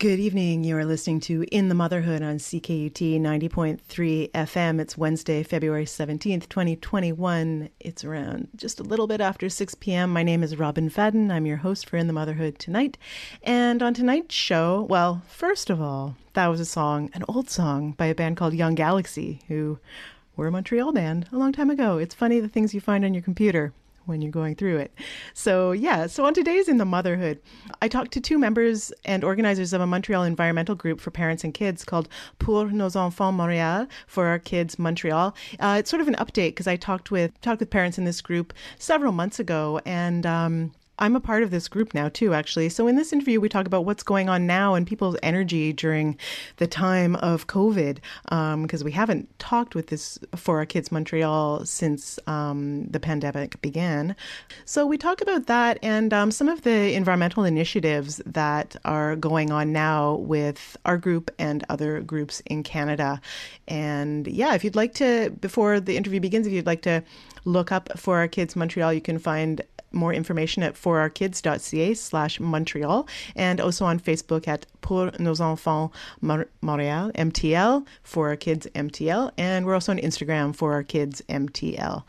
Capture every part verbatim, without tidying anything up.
Good evening. You are listening to In the Motherhood on C K U T ninety point three F M. It's Wednesday, February seventeenth, twenty twenty-one. It's around just a little bit after six p.m. My name is Robin Fadden. I'm your host for In the Motherhood tonight. And on tonight's show, well, first of all, that was a song, an old song by a band called Young Galaxy, who were a Montreal band a long time ago. It's funny the things you find on your computer when you're going through it. So yeah, so on today's In the Motherhood, I talked to two members and organizers of a Montreal environmental group for parents and kids called Pour nos enfants Montréal, for our kids Montreal. Uh, it's sort of an update because I talked with talked with parents in this group several months ago, and um, I'm a part of this group now too, actually. So in this interview, we talk about what's going on now and people's energy during the time of COVID, because um, we haven't talked with this For Our Kids Montreal since um, the pandemic began. So we talk about that and um, some of the environmental initiatives that are going on now with our group and other groups in Canada. And yeah, if you'd like to, before the interview begins, if you'd like to look up For Our Kids Montreal, you can find more information at forourkids.ca slash Montreal, and also on Facebook at Pour nos enfants Montréal, M T L, For Our Kids M T L, and we're also on Instagram, For Our Kids M T L.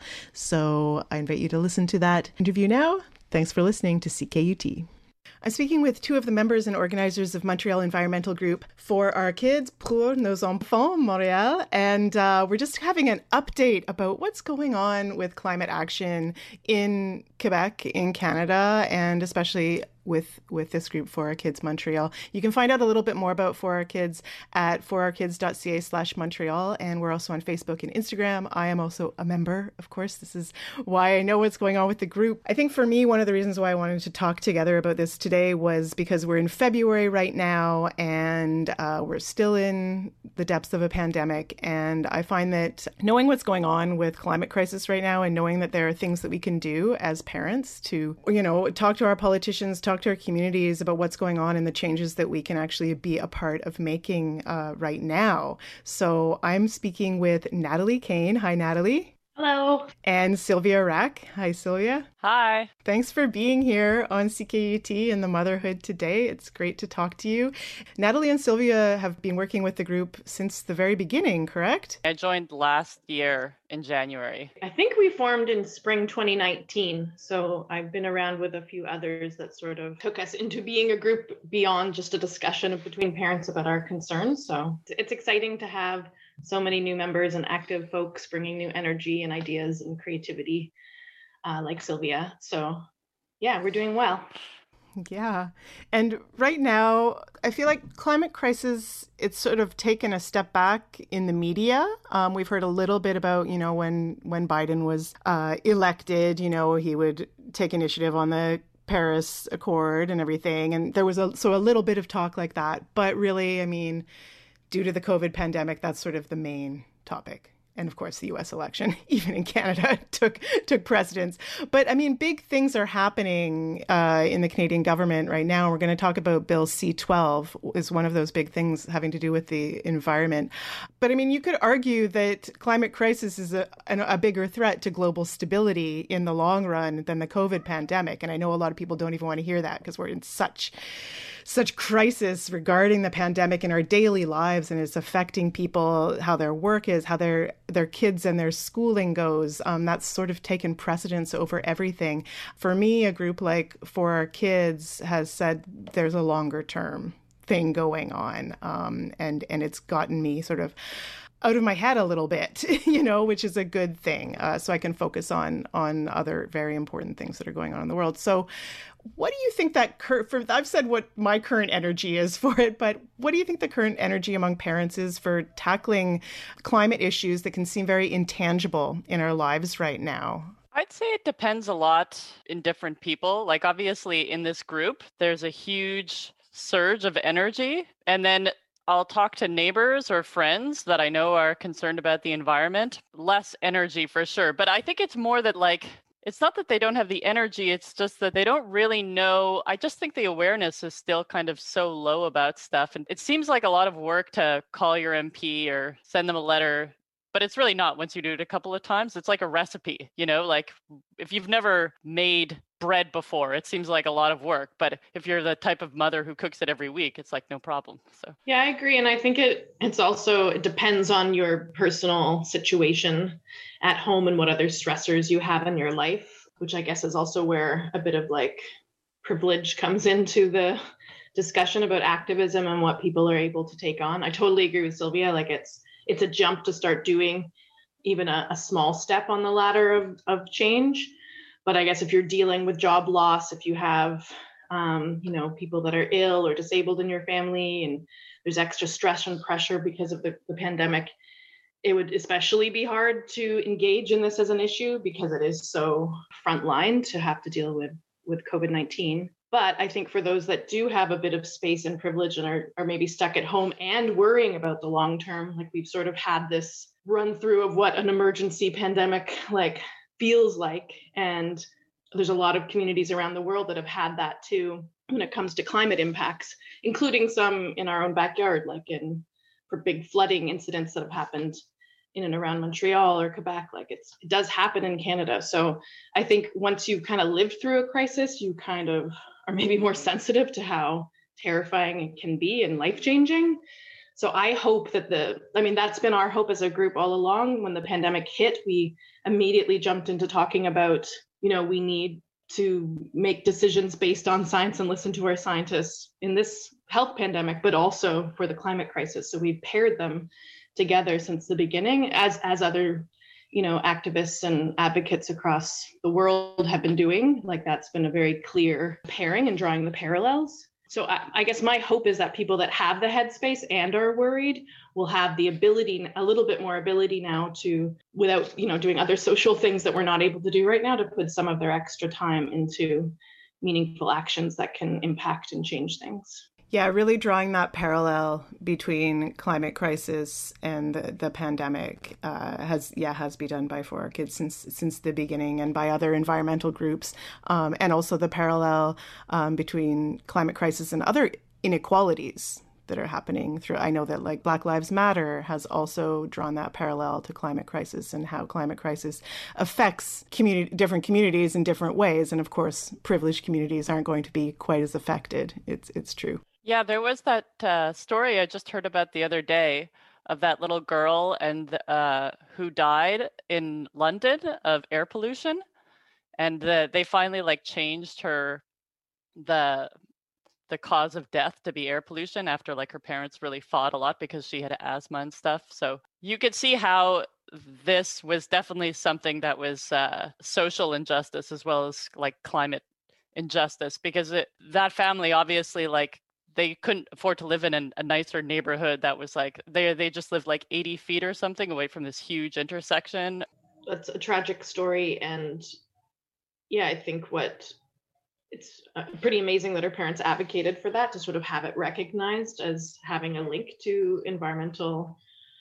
So I invite you to listen to that interview now. Thanks for listening to C K U T. I'm speaking with two of the members and organizers of Montreal Environmental Group For Our Kids, Pour nos enfants Montréal, and uh, we're just having an update about what's going on with climate action in Quebec, in Canada, and especially with with this group For Our Kids Montreal. You can find out a little bit more about For Our Kids at forourkids.ca slash Montreal, and we're also on Facebook and Instagram. I am also a member, of course. This is why I know what's going on with the group. I think for me, one of the reasons why I wanted to talk together about this today was because we're in February right now, and uh, we're still in the depths of a pandemic, and I find that knowing what's going on with climate crisis right now and knowing that there are things that we can do as parents to, you know, talk to our politicians, talk to our communities about what's going on and the changes that we can actually be a part of making uh, right now. So I'm speaking with Natalie Kane. Hi, Natalie. Hello. And Sylvia Rack. Hi, Sylvia. Hi. Thanks for being here on C K U T and the Motherhood today. It's great to talk to you. Natalie and Sylvia have been working with the group since the very beginning, correct? I joined last year in January. I think we formed in spring twenty nineteen, so I've been around with a few others that sort of took us into being a group beyond just a discussion between parents about our concerns. So it's exciting to have so many new members and active folks bringing new energy and ideas and creativity uh, like Sylvia. So yeah, we're doing well. Yeah. And right now, I feel like climate crisis, it's sort of taken a step back in the media. Um, we've heard a little bit about, you know, when, when Biden was uh, elected, you know, he would take initiative on the Paris Accord and everything. And there was a, so a little bit of talk like that. But really, I mean, due to the COVID pandemic, that's sort of the main topic. And of course, the U S election, even in Canada, took took precedence. But I mean, big things are happening uh, in the Canadian government right now. We're going to talk about Bill C twelve is one of those big things having to do with the environment. But I mean, you could argue that climate crisis is a, a bigger threat to global stability in the long run than the COVID pandemic. And I know a lot of people don't even want to hear that because we're in such such crisis regarding the pandemic in our daily lives, and it's affecting people, how their work is, how their their kids and their schooling goes. Um, that's sort of taken precedence over everything. For me, a group like For Our Kids has said there's a longer term thing going on, um, and and it's gotten me sort of out of my head a little bit, you know, which is a good thing. Uh, so I can focus on on other very important things that are going on in the world. So what do you think that, cur- for, I've said what my current energy is for it, but what do you think the current energy among parents is for tackling climate issues that can seem very intangible in our lives right now? I'd say it depends a lot in different people. Like obviously in this group, there's a huge surge of energy. And then I'll talk to neighbors or friends that I know are concerned about the environment. Less energy for sure. But I think it's more that like, it's not that they don't have the energy, it's just that they don't really know. I just think the awareness is still kind of so low about stuff. And it seems like a lot of work to call your M P or send them a letter but it's really not once you do it a couple of times. It's like a recipe, you know, like if you've never made bread before, it seems like a lot of work. But if you're the type of mother who cooks it every week, it's like no problem. So yeah, I agree. And I think it it's also, it depends on your personal situation at home and what other stressors you have in your life, which I guess is also where a bit of like privilege comes into the discussion about activism and what people are able to take on. I totally agree with Sylvia. Like it's it's a jump to start doing even a, a small step on the ladder of, of change. But I guess if you're dealing with job loss, if you have, um, you know, people that are ill or disabled in your family, and there's extra stress and pressure because of the, the pandemic, it would especially be hard to engage in this as an issue because it is so frontline to have to deal with, with COVID nineteen. But I think for those that do have a bit of space and privilege and are, are maybe stuck at home and worrying about the long term, like we've sort of had this run through of what an emergency pandemic like feels like. And there's a lot of communities around the world that have had that too when it comes to climate impacts, including some in our own backyard, like in for big flooding incidents that have happened in and around Montreal or Quebec. Like it's, it does happen in Canada. So I think once you've kind of lived through a crisis, you kind of are maybe more sensitive to how terrifying it can be and life-changing. So I hope that the, I mean, that's been our hope as a group all along. When the pandemic hit, we immediately jumped into talking about, you know, we need to make decisions based on science and listen to our scientists in this health pandemic, but also for the climate crisis. So we've paired them together since the beginning, as as other, you know, activists and advocates across the world have been doing. Like that's been a very clear pairing and drawing the parallels. So I, I guess my hope is that people that have the headspace and are worried will have the ability, a little bit more ability now to, without, you know, doing other social things that we're not able to do right now, to put some of their extra time into meaningful actions that can impact and change things. Yeah, really drawing that parallel between climate crisis and the, the pandemic uh, has, yeah, has been done by For Our Kids since since the beginning, and by other environmental groups, um, and also the parallel um, between climate crisis and other inequalities that are happening through. I know that like Black Lives Matter has also drawn that parallel to climate crisis and how climate crisis affects community, different communities in different ways, and of course, privileged communities aren't going to be quite as affected. It's it's true. Yeah, there was that uh, story I just heard about the other day of that little girl and uh, who died in London of air pollution, and the, they finally like changed her the the cause of death to be air pollution after like her parents really fought a lot because she had asthma and stuff. So you could see how this was definitely something that was uh, social injustice as well as like climate injustice, because it, that family obviously like they couldn't afford to live in an, a nicer neighborhood that was like, they they just lived like eighty feet or something away from this huge intersection. That's a tragic story. And yeah, I think what it's pretty amazing that her parents advocated for that, to sort of have it recognized as having a link to environmental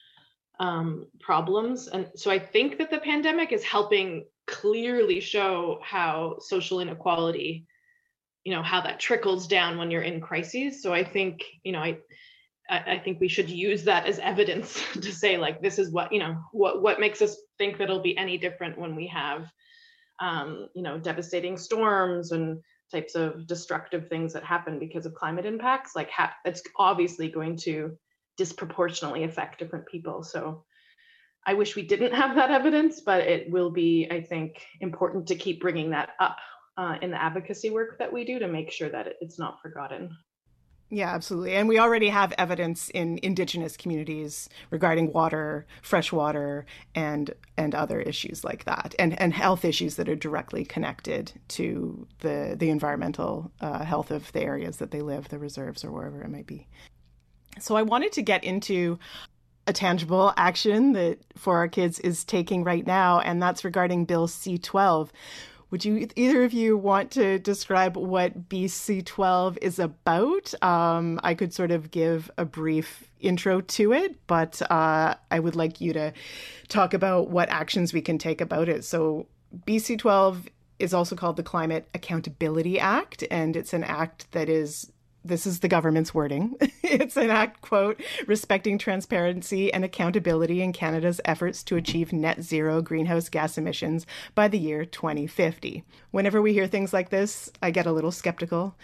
um, problems. And so I think that the pandemic is helping clearly show how social inequality, you know, how that trickles down when you're in crises. So I think, you know, I, I think we should use that as evidence to say, like, this is what, you know, what, what makes us think that it'll be any different when we have, um, you know, devastating storms and types of destructive things that happen because of climate impacts. Like, ha- it's obviously going to disproportionately affect different people. So I wish we didn't have that evidence, but it will be, I think, important to keep bringing that up Uh, in the advocacy work that we do to make sure that it's not forgotten. Yeah, absolutely. And we already have evidence in Indigenous communities regarding water, fresh water, and and other issues like that, and, and health issues that are directly connected to the, the environmental uh, health of the areas that they live, the reserves, or wherever it might be. So I wanted to get into a tangible action that For Our Kids is taking right now, and that's regarding Bill C twelve. Would you, either of you, want to describe what B C twelve is about? Um, I could sort of give a brief intro to it, but uh, I would like you to talk about what actions we can take about it. So B C twelve is also called the Climate Accountability Act, and it's an act that is this is the government's wording. It's an act, quote, respecting transparency and accountability in Canada's efforts to achieve net zero greenhouse gas emissions by the year twenty fifty. Whenever we hear things like this, I get a little skeptical.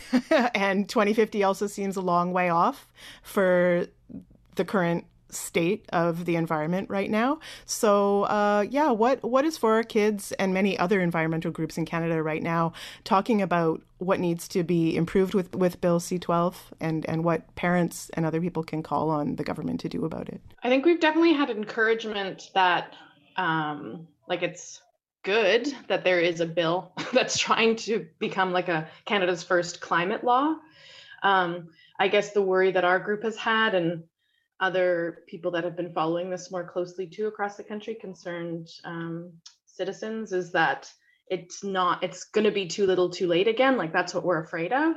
And twenty fifty also seems a long way off for the current state of the environment right now. So uh, yeah, what what is For Our Kids and many other environmental groups in Canada right now talking about what needs to be improved with, with Bill C twelve and, and what parents and other people can call on the government to do about it? I think we've definitely had encouragement that um, like it's good that there is a bill that's trying to become like a Canada's first climate law. Um, I guess the worry that our group has had, and other people that have been following this more closely too across the country, concerned um, citizens, is that it's not, it's going to be too little too late again. Like that's what we're afraid of.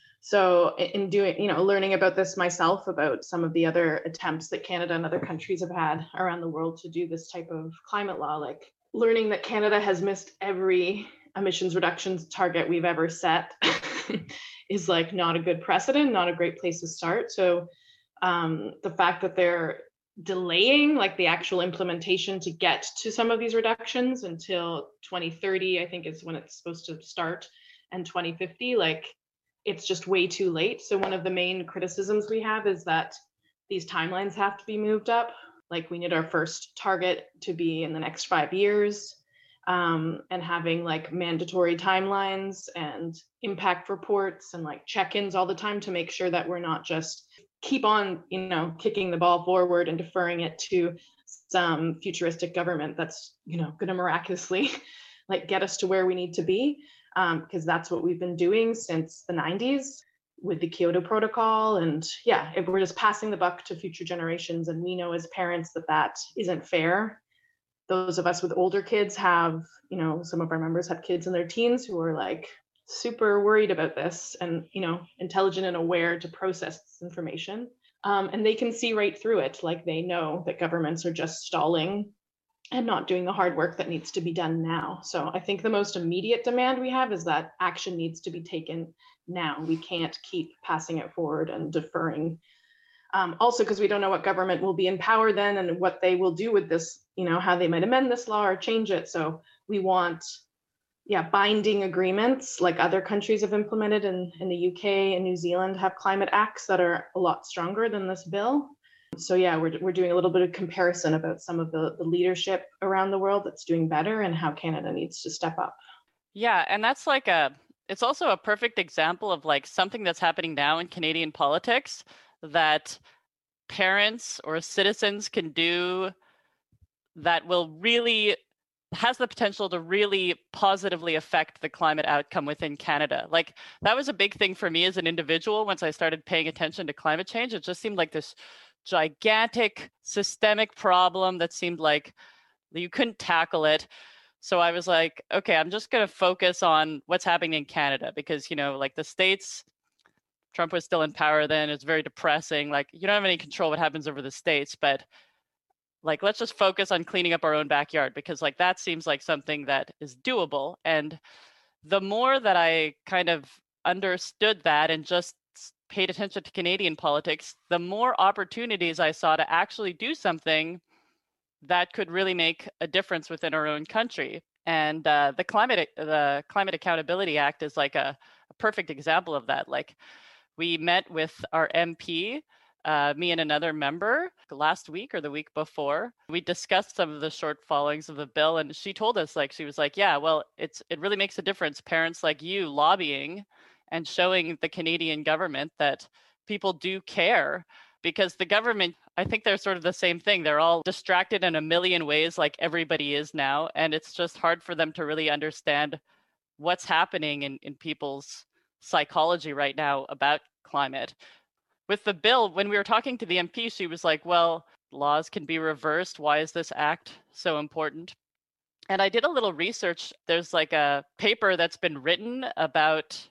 So in doing, you know, learning about this myself, about some of the other attempts that Canada and other countries have had around the world to do this type of climate law, like learning that Canada has missed every emissions reductions target we've ever set is like not a good precedent, not a great place to start. So Um, the fact that they're delaying like the actual implementation to get to some of these reductions until twenty thirty, I think is when it's supposed to start, and twenty fifty, like it's just way too late. So one of the main criticisms we have is that these timelines have to be moved up. Like we need our first target to be in the next five years. Um, and having like mandatory timelines and impact reports and like check-ins all the time to make sure that we're not just keep on, you know, kicking the ball forward and deferring it to some futuristic government that's, you know, going to miraculously like get us to where we need to be. Um, because that's what we've been doing since the nineties with the Kyoto Protocol. And yeah, if we're just passing the buck to future generations, and we know as parents that that isn't fair. Those of us with older kids have, you know, some of our members have kids in their teens who are like super worried about this and, you know, intelligent and aware to process this information. Um, and they can see right through it. Like they know that governments are just stalling and not doing the hard work that needs to be done now. So I think the most immediate demand we have is that action needs to be taken now. We can't keep passing it forward and deferring. Um, also, because we don't know what government will be in power then and what they will do with this, you know, how they might amend this law or change it. So we want, yeah, binding agreements like other countries have implemented in, in the U K and New Zealand have climate acts that are a lot stronger than this bill. So yeah, we're, we're doing a little bit of comparison about some of the, the leadership around the world that's doing better and how Canada needs to step up. Yeah, and that's like a, it's also a perfect example of like something that's happening now in Canadian politics that parents or citizens can do that will really has the potential to really positively affect the climate outcome within Canada. Like that was a big thing for me as an individual once I started paying attention to climate change. It just seemed like this gigantic systemic problem that seemed like you couldn't tackle it. So I was like, okay, I'm just going to focus on what's happening in Canada because, you know, like the States, Trump was still in power then. It's very depressing. Like you don't have any control what happens over the States, but like, let's just focus on cleaning up our own backyard because like that seems like something that is doable. And the more that I kind of understood that and just paid attention to Canadian politics, the more opportunities I saw to actually do something that could really make a difference within our own country. And uh, the climate, the Climate Accountability Act is like a, a perfect example of that. Like we met with our M P, uh, me and another member last week or the week before. We discussed some of the shortfallings of the bill, and she told us, like, she was like, yeah, well, it's it really makes a difference. Parents like you lobbying and showing the Canadian government that people do care, because the government, I think they're sort of the same thing. They're all distracted in a million ways like everybody is now. And it's just hard for them to really understand what's happening in, in people's psychology right now about climate. With the bill, when we were talking to the M P, she was like, well, laws can be reversed. Why is this act so important? And I did a little research. There's like a paper that's been written about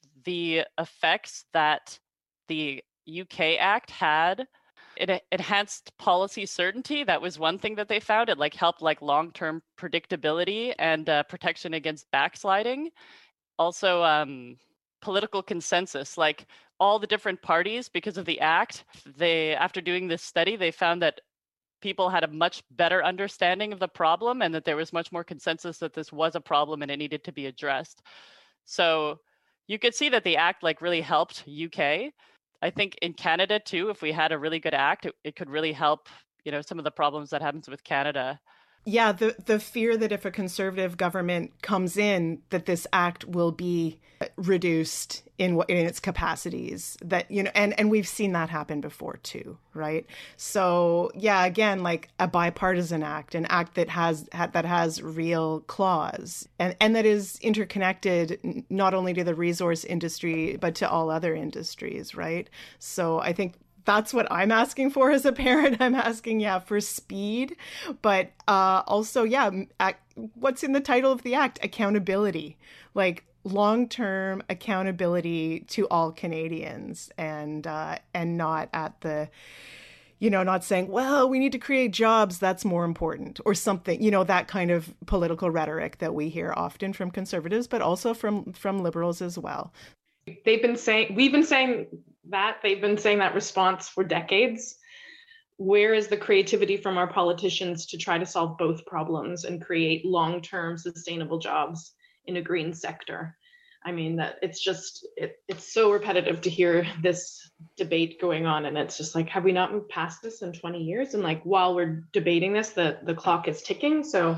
the effects that the U K Act had. It enhanced policy certainty. That was one thing that they found. It like helped like long-term predictability and uh, protection against backsliding. Also, um, political consensus. Like all the different parties, because of the act, they, after doing this study, they found that people had a much better understanding of the problem and that there was much more consensus that this was a problem and it needed to be addressed. So you could see that the act like really helped U K. I think in Canada too, if we had a really good act, it, it could really help, you know, some of the problems that happens with Canada. Yeah, the the fear that if a conservative government comes in, that this act will be reduced in in its capacities. That, you know, and and we've seen that happen before too, right? So yeah, again, like a bipartisan act, an act that has that has real clause and and that is interconnected not only to the resource industry but to all other industries, right? So I think that's what I'm asking for as a parent. I'm asking, yeah, for speed, but uh, also, yeah, what's in the title of the act? Accountability, like long-term accountability to all Canadians, and uh, and not at the, you know, not saying, well, we need to create jobs, that's more important, or something, you know, that kind of political rhetoric that we hear often from conservatives, but also from from liberals as well. They've been saying, we've been saying that, they've been saying that response for decades. Where is the creativity from our politicians to try to solve both problems and create long-term sustainable jobs in a green sector? I mean, that it's just, it, it's so repetitive to hear this debate going on. And it's just like, have we not moved past this in twenty years? And like, while we're debating this, the, the clock is ticking. So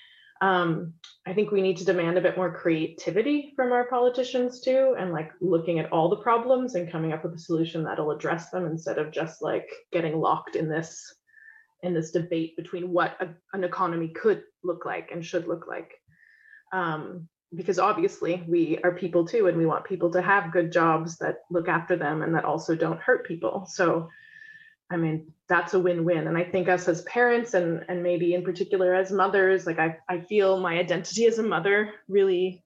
um, I think we need to demand a bit more creativity from our politicians too, and like looking at all the problems and coming up with a solution that'll address them, instead of just like getting locked in this in this debate between what a, an economy could look like and should look like. Um, because obviously we are people too, and we want people to have good jobs that look after them and that also don't hurt people. So I mean, that's a win-win. And I think us as parents, and and maybe in particular as mothers, like I, I feel my identity as a mother really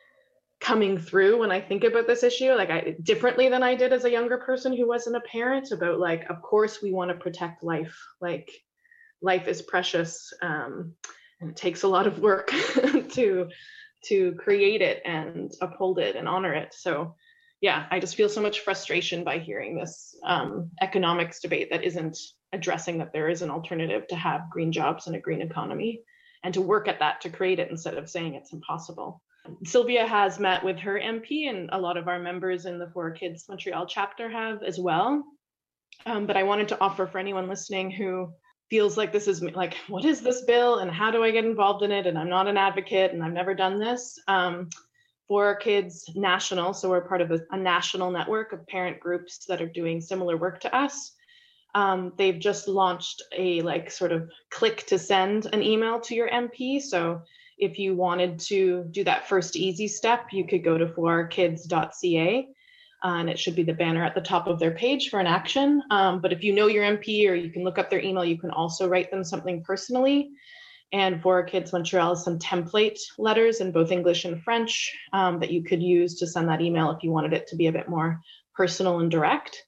coming through when I think about this issue, like I differently than I did as a younger person who wasn't a parent, about like, of course we want to protect life. Like life is precious, um, and it takes a lot of work to to create it and uphold it and honor it. So yeah, I just feel so much frustration by hearing this um, economics debate that isn't addressing that there is an alternative to have green jobs and a green economy, and to work at that to create it instead of saying it's impossible. Sylvia has met with her M P, and a lot of our members in the For Our Kids Montreal chapter have as well. Um, but I wanted to offer for anyone listening who feels like this is like, what is this bill and how do I get involved in it? And I'm not an advocate and I've never done this. Um, For Our Kids National, so we're part of a, a national network of parent groups that are doing similar work to us. Um, they've just launched a like sort of click to send an email to your M P. So if you wanted to do that first easy step, you could go to for our kids dot c a, uh, and it should be the banner at the top of their page for an action. Um, but if you know your M P, or you can look up their email, you can also write them something personally. And For Our Kids Montreal has some template letters in both English and French um, that you could use to send that email if you wanted it to be a bit more personal and direct.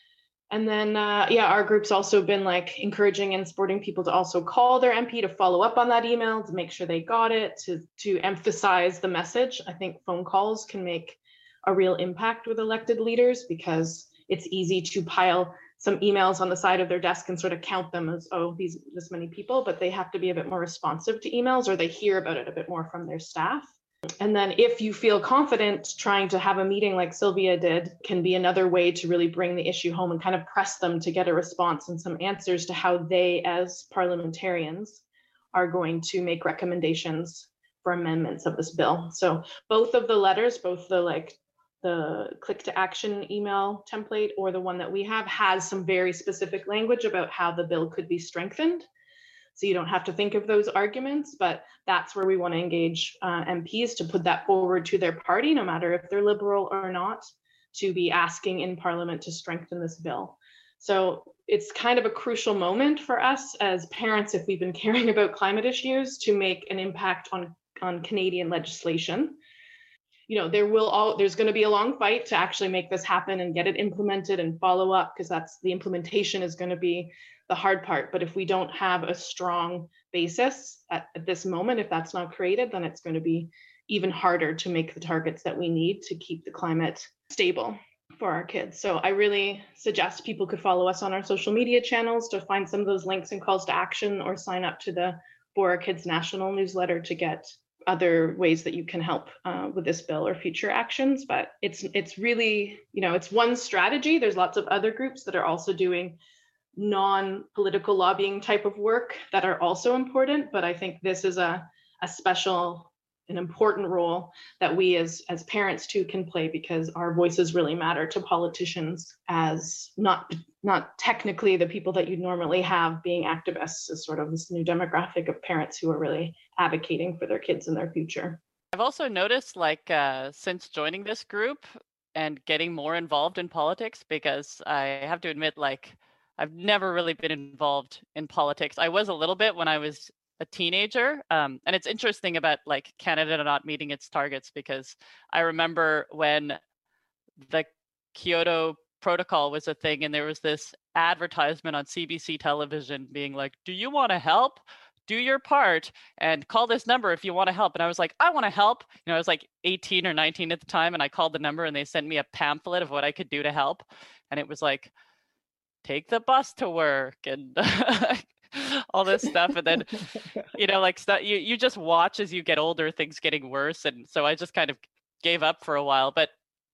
And then, uh, yeah, our group's also been like encouraging and supporting people to also call their M P to follow up on that email, to make sure they got it, to, to emphasize the message. I think phone calls can make a real impact with elected leaders, because it's easy to pile some emails on the side of their desk and sort of count them as, oh, these this many people, but they have to be a bit more responsive to emails, or they hear about it a bit more from their staff. And then if you feel confident, trying to have a meeting like Sylvia did can be another way to really bring the issue home and kind of press them to get a response and some answers to how they as parliamentarians are going to make recommendations for amendments of this bill. So both of the letters, both the like the click to action email template or the one that we have, has some very specific language about how the bill could be strengthened. So you don't have to think of those arguments, but that's where we want to engage uh, M Ps to put that forward to their party, no matter if they're liberal or not, to be asking in Parliament to strengthen this bill. So it's kind of a crucial moment for us as parents, if we've been caring about climate issues, to make an impact on, on Canadian legislation. You know, there will all there's going to be a long fight to actually make this happen and get it implemented and follow up, because that's the implementation is going to be the hard part. But if we don't have a strong basis at, at this moment, if that's not created, then it's going to be even harder to make the targets that we need to keep the climate stable for our kids. So I really suggest people could follow us on our social media channels to find some of those links and calls to action, or sign up to the For Our Kids National newsletter to get other ways that you can help uh, with this bill or future actions. But it's it's really, you know, it's one strategy. There's lots of other groups that are also doing non-political lobbying type of work that are also important. But I think this is a, a special, an important role that we as, as parents too can play, because our voices really matter to politicians, as not not technically the people that you normally have being activists, as sort of this new demographic of parents who are really advocating for their kids and their future. I've also noticed, like, uh, since joining this group and getting more involved in politics, because I have to admit, like, I've never really been involved in politics. I was a little bit when I was a teenager. Um, and it's interesting about, like, Canada not meeting its targets, because I remember when the Kyoto Protocol was a thing and there was this advertisement on C B C television being like, do you want to help? Do your part and call this number if you want to help. And I was like, I want to help. You know, I was like eighteen or nineteen at the time, and I called the number and they sent me a pamphlet of what I could do to help. And it was like, take the bus to work and all this stuff. And then, you know, like stuff, you, you just watch as you get older, things getting worse. And so I just kind of gave up for a while. But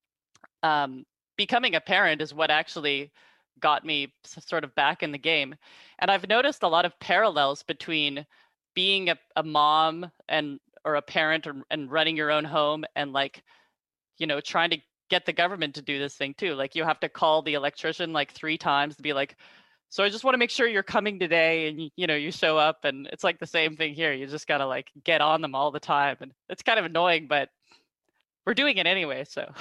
um, becoming a parent is what actually got me sort of back in the game. And I've noticed a lot of parallels between being a, a mom and or a parent or, and running your own home and, like, you know, trying to get the government to do this thing too. Like, you have to call the electrician like three times to be like, so I just want to make sure you're coming today, and, you know, you show up, and it's like the same thing here. You just got to, like, get on them all the time. And it's kind of annoying, but we're doing it anyway. So.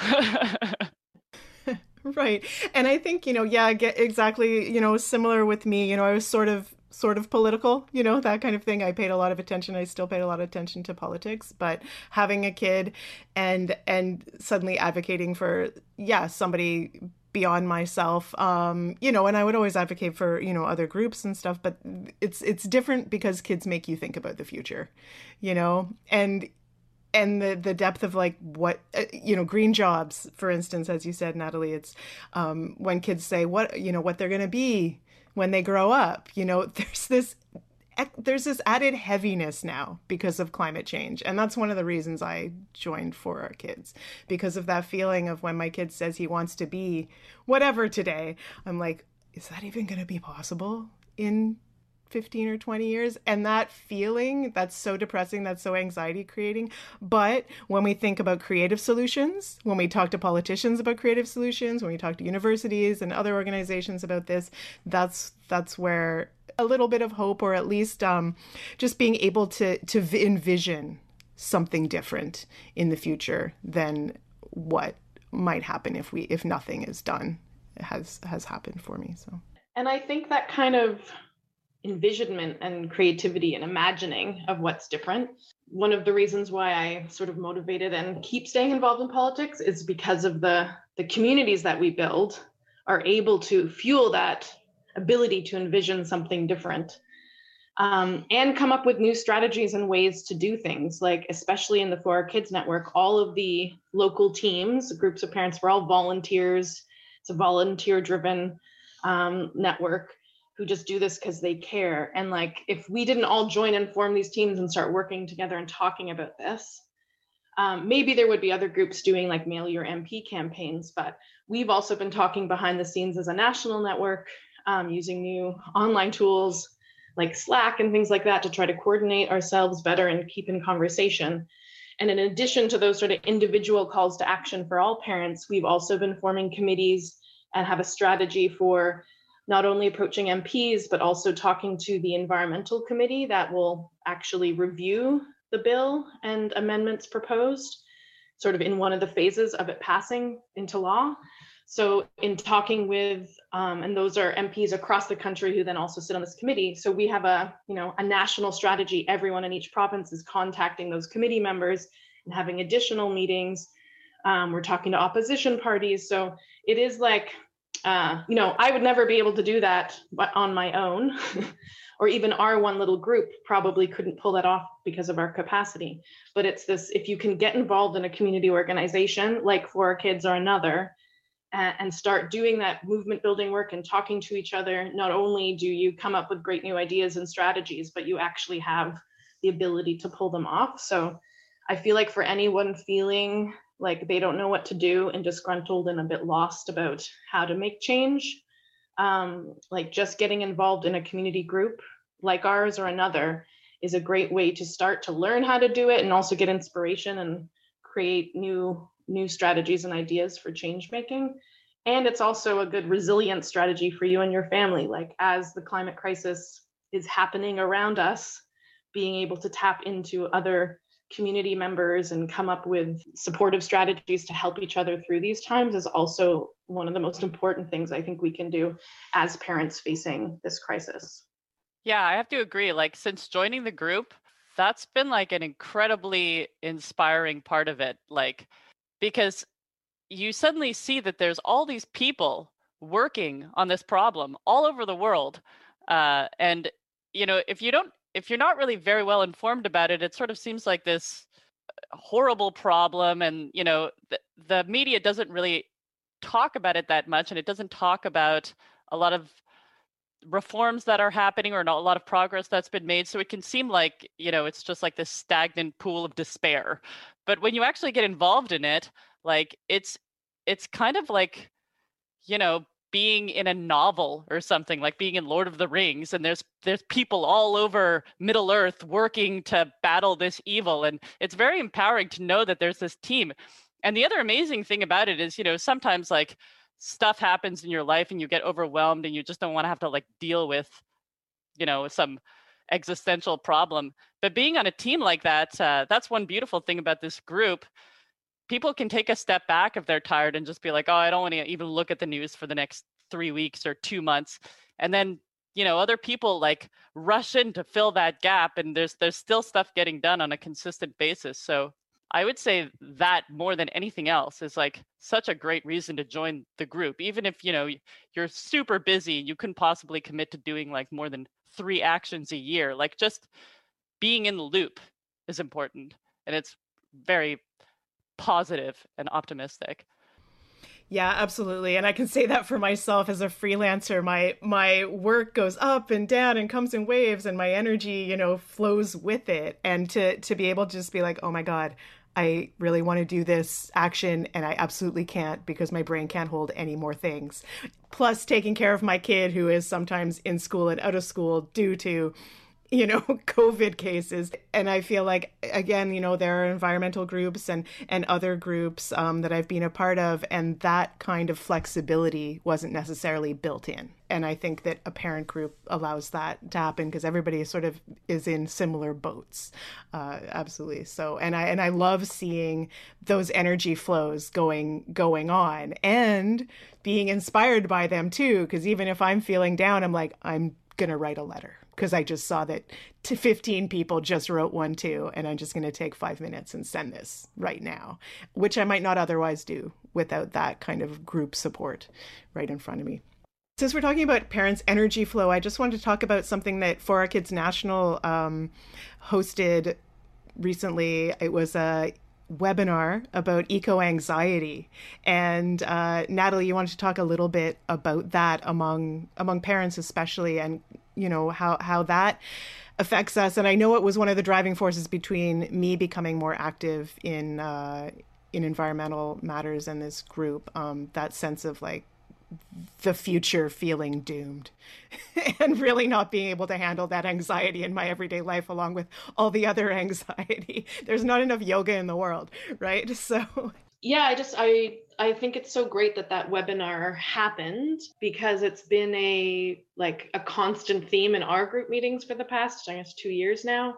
Right. And I think, you know, yeah, get exactly, you know, similar with me. You know, I was sort of sort of political, you know, that kind of thing. I paid a lot of attention. I still paid a lot of attention to politics, but having a kid and and suddenly advocating for, yeah, somebody beyond myself, um, you know, and I would always advocate for, you know, other groups and stuff, but it's it's different because kids make you think about the future, you know, and and the, the depth of, like, what, uh, you know, green jobs, for instance, as you said, Natalie, it's um, when kids say what, you know, what they're going to be when they grow up, you know, there's this, there's this added heaviness now because of climate change. And that's one of the reasons I joined For Our Kids, because of that feeling of when my kid says he wants to be whatever today, I'm like, is that even going to be possible in fifteen or twenty years? And that feeling, that's so depressing, that's so anxiety creating. But when we think about creative solutions, when we talk to politicians about creative solutions, when we talk to universities and other organizations about this, that's that's where a little bit of hope, or at least um, just being able to to envision something different in the future than what might happen if we if nothing is done has has happened for me. So, and I think that kind of envisionment and creativity and imagining of what's different. One of the reasons why I sort of motivated and keep staying involved in politics is because of the, the communities that we build are able to fuel that ability to envision something different, um, and come up with new strategies and ways to do things. Like, especially in the For Our Kids network, all of the local teams, groups of parents, we're all volunteers. It's a volunteer driven um, network who just do this because they care. And, like, if we didn't all join and form these teams and start working together and talking about this, um, maybe there would be other groups doing, like, mail your M P campaigns. But we've also been talking behind the scenes as a national network, um, using new online tools like Slack and things like that to try to coordinate ourselves better and keep in conversation. And in addition to those sort of individual calls to action for all parents, we've also been forming committees and have a strategy for not only approaching M Ps, but also talking to the environmental committee that will actually review the bill and amendments proposed, sort of in one of the phases of it passing into law. So in talking with, um, and those are M Ps across the country who then also sit on this committee. So we have a, you know, a national strategy. Everyone in each province is contacting those committee members and having additional meetings. Um, we're talking to opposition parties. So it is like, Uh, you know, I would never be able to do that on my own or even our one little group probably couldn't pull that off because of our capacity. But it's this, if you can get involved in a community organization like For Our Kids or Another, and, and start doing that movement building work and talking to each other, not only do you come up with great new ideas and strategies, but you actually have the ability to pull them off. So I feel like for anyone feeling like they don't know what to do and disgruntled and a bit lost about how to make change, um, like just getting involved in a community group like ours or another is a great way to start to learn how to do it and also get inspiration and create new new strategies and ideas for change making. And it's also a good resilience strategy for you and your family. Like as the climate crisis is happening around us, being able to tap into other community members and come up with supportive strategies to help each other through these times is also one of the most important things I think we can do as parents facing this crisis. Yeah, I have to agree. Like since joining the group, that's been like an incredibly inspiring part of it. Like, because you suddenly see that there's all these people working on this problem all over the world. Uh, and, you know, if you don't if you're not really very well informed about it, it sort of seems like this horrible problem. And, you know, the, the media doesn't really talk about it that much. And it doesn't talk about a lot of reforms that are happening or not a lot of progress that's been made. So it can seem like, you know, it's just like this stagnant pool of despair. But when you actually get involved in it, like it's, it's kind of like, you know, being in a novel or something, like being in Lord of the Rings, and there's there's people all over Middle Earth working to battle this evil. And it's very empowering to know that there's this team. And the other amazing thing about it is, you know, sometimes like stuff happens in your life and you get overwhelmed and you just don't want to have to like deal with, you know, some existential problem. But being on a team like that, uh, that's one beautiful thing about this group. People can take a step back if they're tired and just be like, oh, I don't want to even look at the news for the next three weeks or two months. And then, you know, other people like rush in to fill that gap, and there's there's still stuff getting done on a consistent basis. So I would say that more than anything else is like such a great reason to join the group. Even if, you know, you're super busy, you couldn't possibly commit to doing like more than three actions a year. Like just being in the loop is important. And it's very positive and optimistic. Yeah, absolutely. And I can say that for myself as a freelancer. My my work goes up and down and comes in waves, and my energy, you know, flows with it. And to to be able to just be like, oh my God, I really want to do this action and I absolutely can't because my brain can't hold any more things. Plus taking care of my kid who is sometimes in school and out of school due to, you know, COVID cases. And I feel like, again, you know, there are environmental groups and, and other groups um, that I've been a part of, and that kind of flexibility wasn't necessarily built in. And I think that a parent group allows that to happen because everybody sort of is in similar boats. Uh, absolutely. So, and I, and I love seeing those energy flows going, going on and being inspired by them too. Because even if I'm feeling down, I'm like, I'm going to write a letter. Because I just saw that to fifteen people just wrote one too, and I'm just going to take five minutes and send this right now, which I might not otherwise do without that kind of group support right in front of me. Since we're talking about parents' energy flow, I just wanted to talk about something that For Our Kids National um, hosted recently. It was a webinar about eco-anxiety. And uh, Natalie, you wanted to talk a little bit about that among among parents especially, and you know, how, how that affects us. And I know it was one of the driving forces between me becoming more active in uh, in environmental matters in this group, um, that sense of like the future feeling doomed and really not being able to handle that anxiety in my everyday life along with all the other anxiety. There's not enough yoga in the world, right? So yeah, I just, I, I think it's so great that that webinar happened because it's been a, like a constant theme in our group meetings for the past, I guess, two years now,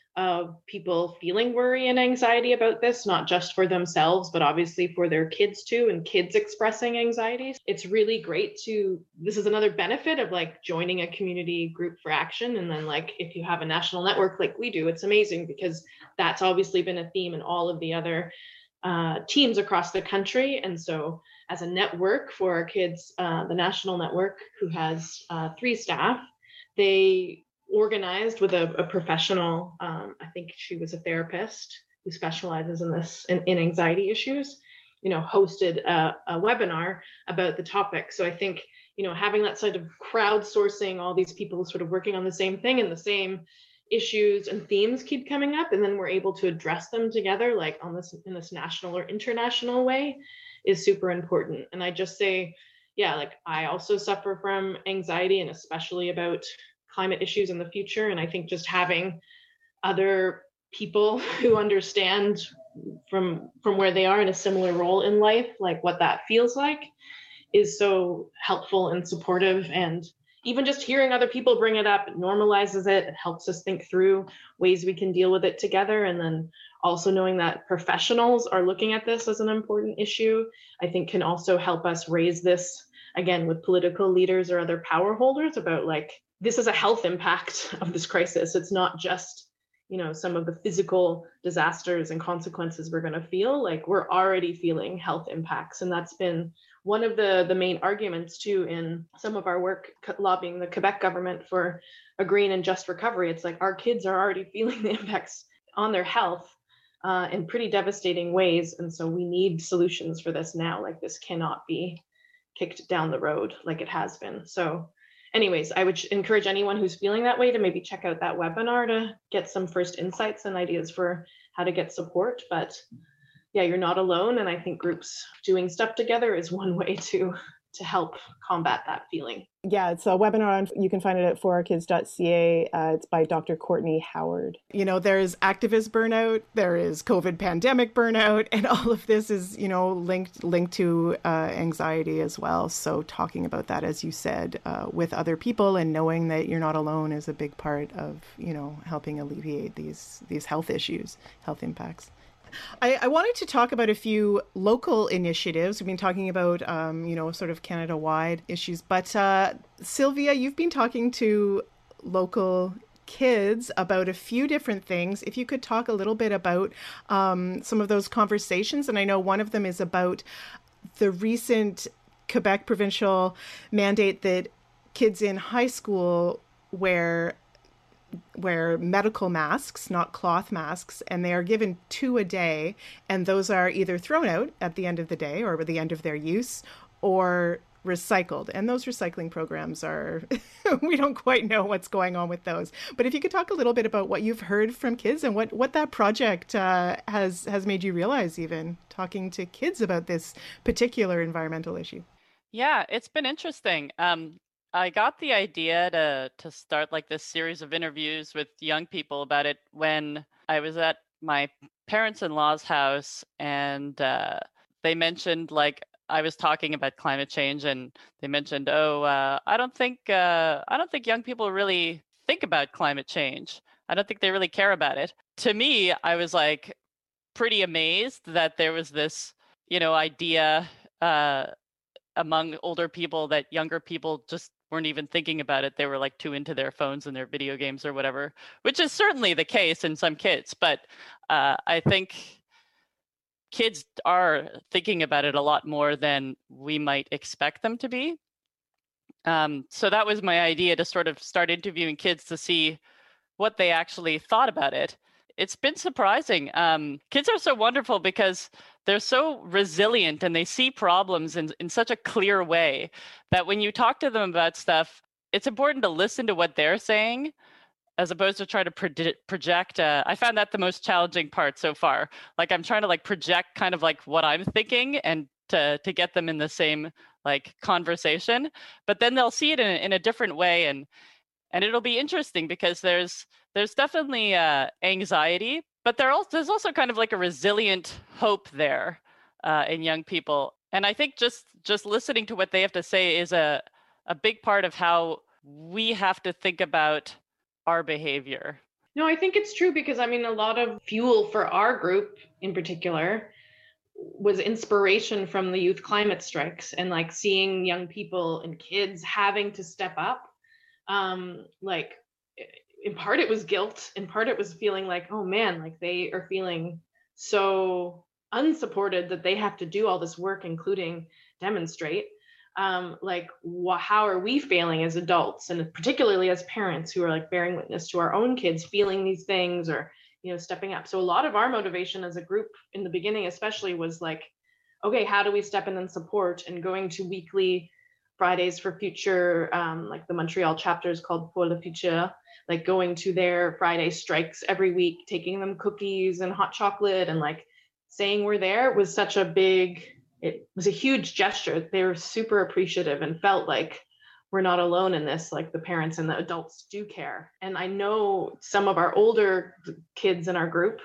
of people feeling worry and anxiety about this, not just for themselves, but obviously for their kids too, and kids expressing anxieties. It's really great to, this is another benefit of like joining a community group for action. And then like, if you have a national network like we do, it's amazing because that's obviously been a theme in all of the other Uh, teams across the country. And so as a network For Our Kids, uh, the national network, who has uh, three staff, they organized with a, a professional. Um, I think she was a therapist who specializes in this, in, in anxiety issues, you know, hosted a, a webinar about the topic. So I think, you know, having that sort of crowdsourcing, all these people sort of working on the same thing and the same issues and themes keep coming up, and then we're able to address them together, like on this, in this national or international way, is super important. And I just say, yeah, like I also suffer from anxiety, and especially about climate issues in the future. And I think just having other people who understand from from where they are in a similar role in life, like what that feels like, is so helpful and supportive. And even just hearing other people bring it up, it normalizes it. It helps us think through ways we can deal with it together. And then also knowing that professionals are looking at this as an important issue, I think can also help us raise this again with political leaders or other power holders about, like, this is a health impact of this crisis. It's not just, you know, some of the physical disasters and consequences we're going to feel. Like, we're already feeling health impacts. And that's been one of the, the main arguments too in some of our work lobbying the Quebec government for a green and just recovery. It's like our kids are already feeling the impacts on their health uh, in pretty devastating ways. And so we need solutions for this now. Like, this cannot be kicked down the road like it has been. So anyways, I would encourage anyone who's feeling that way to maybe check out that webinar to get some first insights and ideas for how to get support. But yeah, you're not alone. And I think groups doing stuff together is one way to to help combat that feeling. Yeah, it's a webinar. On, you can find it at for our kids dot c a. Uh, it's by Doctor Courtney Howard. You know, there's activist burnout, there is COVID pandemic burnout, and all of this is, you know, linked linked to uh, anxiety as well. So talking about that, as you said, uh, with other people and knowing that you're not alone is a big part of, you know, helping alleviate these these health issues, health impacts. I, I wanted to talk about a few local initiatives. We've been talking about, um, you know, sort of Canada-wide issues. But uh, Sylvia, you've been talking to local kids about a few different things. If you could talk a little bit about um, some of those conversations. And I know one of them is about the recent Quebec provincial mandate that kids in high school wear wear medical masks, not cloth masks, and they are given two a day, and those are either thrown out at the end of the day or at the end of their use or recycled. And those recycling programs are, we don't quite know what's going on with those. But if you could talk a little bit about what you've heard from kids and what, what that project uh, has, has made you realize, even talking to kids about this particular environmental issue. Yeah, it's been interesting. Um, I got the idea to to start like this series of interviews with young people about it when I was at my parents-in-law's house, and uh, they mentioned, like, I was talking about climate change, and they mentioned, oh, uh, I don't think uh, I don't think young people really think about climate change. I don't think they really care about it. To me, I was like pretty amazed that there was this, you know, idea uh, among older people that younger people just weren't even thinking about it. They were like too into their phones and their video games or whatever, which is certainly the case in some kids. But uh, I think kids are thinking about it a lot more than we might expect them to be. Um, so that was my idea, to sort of start interviewing kids to see what they actually thought about it. It's been surprising. Um, kids are so wonderful because they're so resilient and they see problems in, in such a clear way that when you talk to them about stuff, it's important to listen to what they're saying as opposed to try to pro- project. Uh, I found that the most challenging part so far. Like, I'm trying to like project kind of like what I'm thinking and to to get them in the same like conversation, but then they'll see it in, in a different way. And and it'll be interesting because there's there's definitely uh, anxiety, but there also, there's also kind of like a resilient hope there uh, in young people. And I think just just listening to what they have to say is a, a big part of how we have to think about our behavior. No, I think it's true because, I mean, a lot of fuel for our group in particular was inspiration from the youth climate strikes and like seeing young people and kids having to step up. Um, like, in part it was guilt, in part it was feeling like, oh man, like they are feeling so unsupported that they have to do all this work, including demonstrate. um, like wh- how are we failing as adults, and particularly as parents who are like bearing witness to our own kids feeling these things, or you know stepping up. So a lot of our motivation as a group in the beginning especially was like, okay, how do we step in and support, and going to weekly Fridays for Future, um, like the Montreal chapter is called Pour le Futur, like going to their Friday strikes every week, taking them cookies and hot chocolate, and like saying we're there was such a big, it was a huge gesture. They were super appreciative and felt like we're not alone in this, like the parents and the adults do care. And I know some of our older kids in our group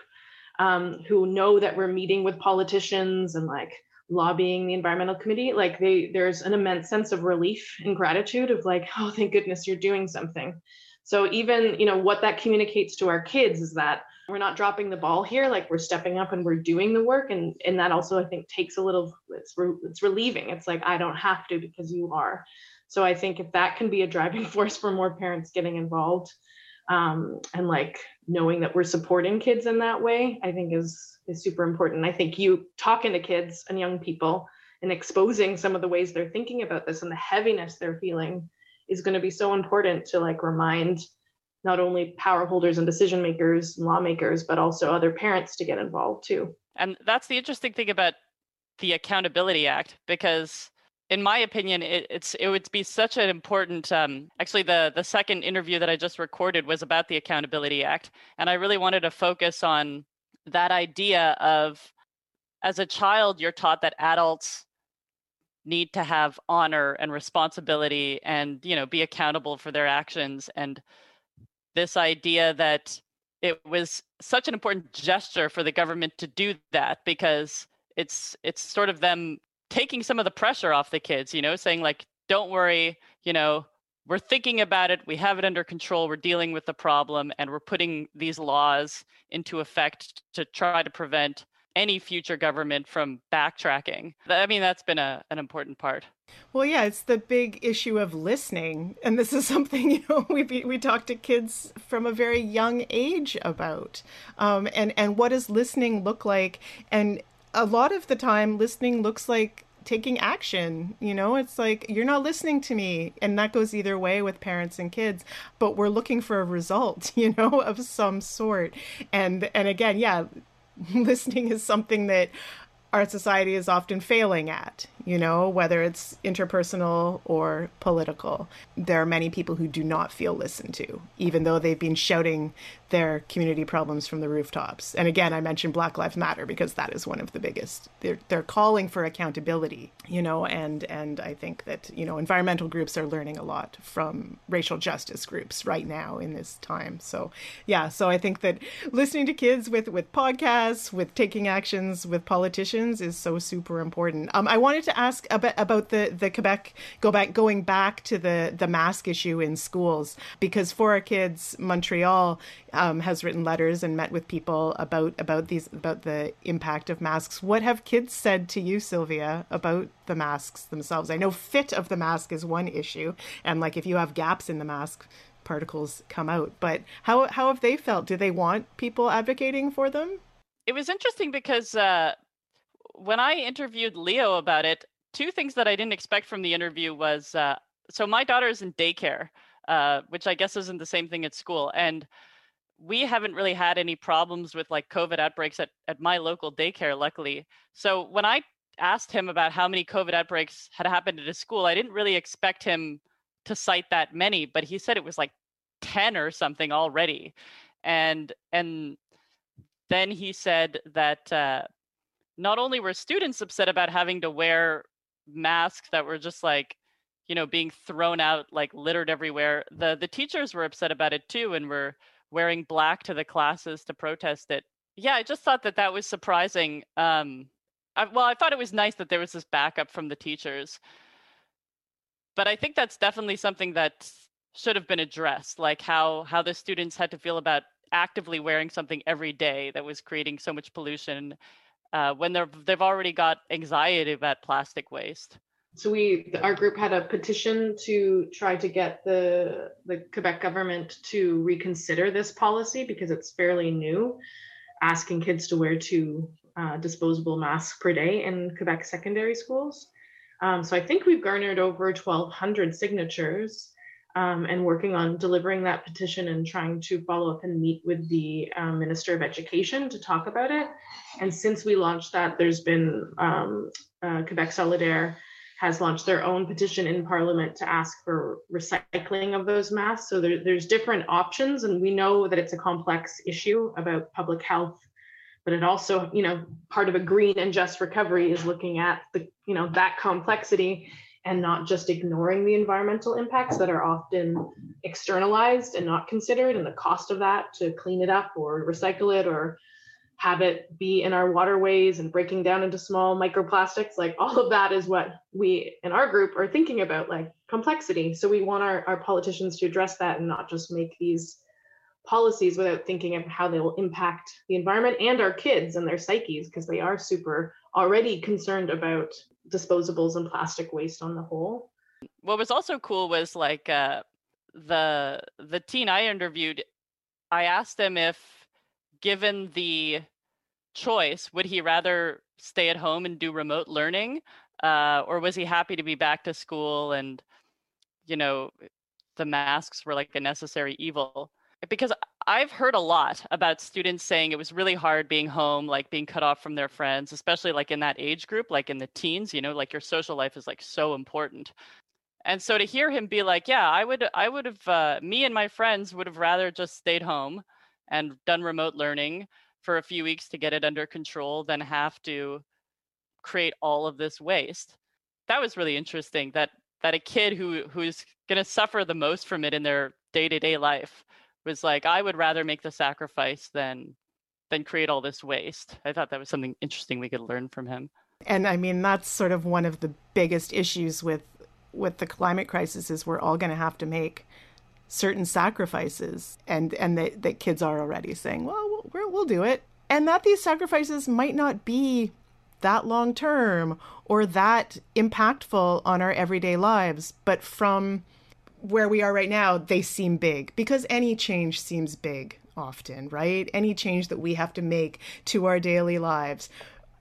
um, who know that we're meeting with politicians and like lobbying the environmental committee, like they there's an immense sense of relief and gratitude of like, oh, thank goodness you're doing something. So even, you know, what that communicates to our kids is that we're not dropping the ball here, like we're stepping up and we're doing the work. And and that also I think takes a little, it's, re, it's relieving. It's like, I don't have to because you are. So I think if that can be a driving force for more parents getting involved, um, and like knowing that we're supporting kids in that way, I think is is super important. I think you talking to kids and young people and exposing some of the ways they're thinking about this and the heaviness they're feeling is going to be so important to like remind not only power holders and decision makers and lawmakers, but also other parents to get involved too. And that's the interesting thing about the Accountability Act, because in my opinion, it, it's it would be such an important. Um, actually, the the second interview that I just recorded was about the Accountability Act, and I really wanted to focus on that idea of, as a child, you're taught that adults need to have honor and responsibility, and you know be accountable for their actions. And this idea that it was such an important gesture for the government to do that, because it's it's sort of them taking some of the pressure off the kids, you know, saying like, don't worry, you know, we're thinking about it, we have it under control, we're dealing with the problem, and we're putting these laws into effect to try to prevent any future government from backtracking. I mean, that's been a, an important part. Well, yeah, it's the big issue of listening. And this is something, you know, we we talk to kids from a very young age about. Um, and, and what does listening look like? And a lot of the time, listening looks like taking action. You know, it's like, you're not listening to me. And that goes either way with parents and kids, but we're looking for a result, you know, of some sort. And, and again, yeah, listening is something that our society is often failing at, you know, whether it's interpersonal or political. There are many people who do not feel listened to, even though they've been shouting their community problems from the rooftops. And again, I mentioned Black Lives Matter because that is one of the biggest. They're they're calling for accountability, you know, and and I think that, you know, environmental groups are learning a lot from racial justice groups right now in this time. So yeah, so I think that listening to kids with with podcasts, with taking actions with politicians is so super important. Um, I wanted to ask about about the the Quebec go back going back to the the mask issue in schools, because For Our Kids Montreal um, has written letters and met with people about about these about the impact of masks. What have kids said to you, Sylvia, about the masks themselves? I know fit of the mask is one issue, and like if you have gaps in the mask, particles come out. But how how have they felt? Do they want people advocating for them? It was interesting because uh, when I interviewed Leo about it, two things that I didn't expect from the interview was, uh, so my daughter's in daycare, uh, which I guess isn't the same thing at school. And we haven't really had any problems with like COVID outbreaks at, at my local daycare, luckily. So when I asked him about how many COVID outbreaks had happened at his school, I didn't really expect him to cite that many, but he said it was like ten or something already. And, and then he said that uh, not only were students upset about having to wear masks that were just like, you know, being thrown out, like littered everywhere, the the teachers were upset about it too, and were wearing black to the classes to protest it. Yeah, I just thought that that was surprising. Um, I, well, I thought it was nice that there was this backup from the teachers. But I think that's definitely something that should have been addressed, like how how the students had to feel about actively wearing something every day that was creating so much pollution uh, when they're they've already got anxiety about plastic waste. So we, our group had a petition to try to get the the Quebec government to reconsider this policy because it's fairly new, asking kids to wear two uh, disposable masks per day in Quebec secondary schools. Um, so I think we've garnered over twelve hundred signatures, um, and working on delivering that petition and trying to follow up and meet with the um, Minister of Education to talk about it. And since we launched that, there's been um, uh, Quebec Solidaire has launched their own petition in Parliament to ask for recycling of those masks. So there, there's different options, and we know that it's a complex issue about public health, but it also, you know, part of a green and just recovery is looking at the, you know, that complexity and not just ignoring the environmental impacts that are often externalized and not considered, and the cost of that to clean it up or recycle it or have it be in our waterways and breaking down into small microplastics. Like all of that is what we in our group are thinking about, like complexity. So we want our, our politicians to address that and not just make these policies without thinking of how they will impact the environment and our kids and their psyches, because they are super already concerned about disposables and plastic waste on the whole. What was also cool was like uh, the the teen I interviewed, I asked him if, given the choice, would he rather stay at home and do remote learning, uh, or was he happy to be back to school and, you know, the masks were like a necessary evil? Because I've heard a lot about students saying it was really hard being home, like being cut off from their friends, especially like in that age group, like in the teens, you know, like your social life is like so important. And so to hear him be like, yeah, I would, I would have, uh, me and my friends would have rather just stayed home and done remote learning for a few weeks to get it under control than have to create all of this waste. That was really interesting, that that a kid who who's going to suffer the most from it in their day-to-day life was like, I would rather make the sacrifice than than create all this waste. I thought that was something interesting we could learn from him. And I mean, that's sort of one of the biggest issues with with the climate crisis is we're all going to have to make certain sacrifices, and and that, that kids are already saying, well, we'll, we'll do it. And that these sacrifices might not be that long term or that impactful on our everyday lives. But from where we are right now, they seem big, because any change seems big often, right? Any change that we have to make to our daily lives